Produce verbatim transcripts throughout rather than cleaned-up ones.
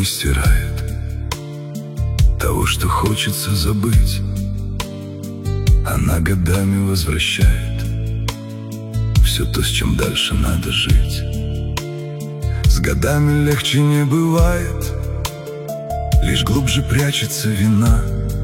не стирает того, что хочется забыть. Она годами возвращает все то, с чем дальше надо жить. С годами легче не бывает, лишь глубже прячется вина.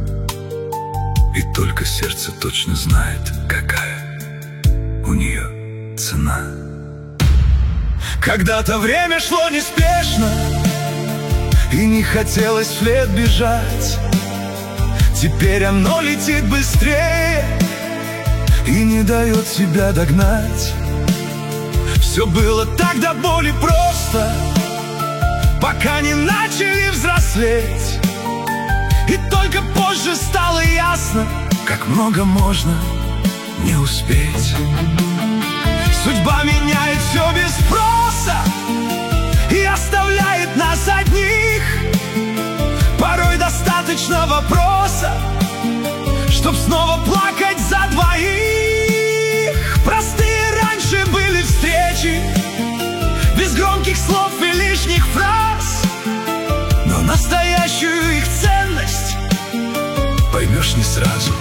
И только сердце точно знает, какая у нее цена. Когда-то время шло неспешно, и не хотелось вслед бежать. Теперь оно летит быстрее и не дает себя догнать. Все было так до боли просто, пока не начали взрослеть. И только позже стало ясно, как много можно не успеть. Судьба меняет все без спроса и оставляет нас одних. Порой достаточно вопроса, чтоб снова плакать за двоих. Простые раньше были встречи, без громких слов и лишних фраз, но настоящую их ценность поймешь не сразу.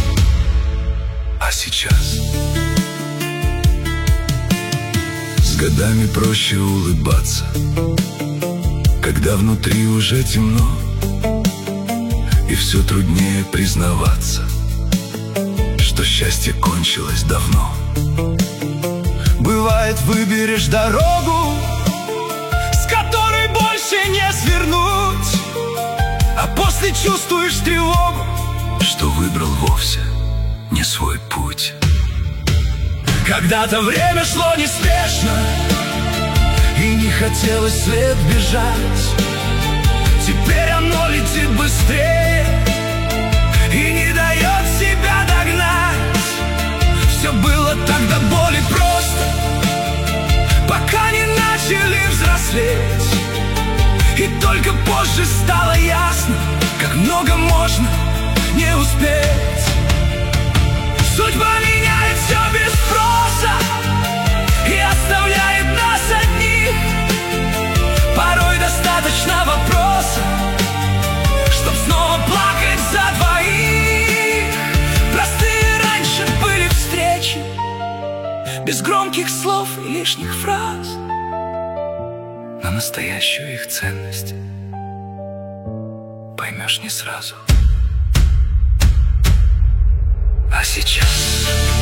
А сейчас с годами проще улыбаться, когда внутри уже темно, и все труднее признаваться, что счастье кончилось давно. Бывает, выберешь дорогу, с которой больше не свернуть, а после чувствуешь тревогу, что выбрал вовсе не свой путь. Когда-то время шло неспешно, и не хотелось вслед бежать. Теперь оно летит быстрее и не дает себя догнать. Все было так до боли просто, пока не начали взрослеть. И только позже стало ясно, как много можно не успеть. Судьба меняет все без спроса и оставляет нас одних. Порой достаточно вопроса, чтоб снова плакать за двоих. Простые раньше были встречи, без громких слов и лишних фраз, но настоящую их ценность поймешь не сразу. А сейчас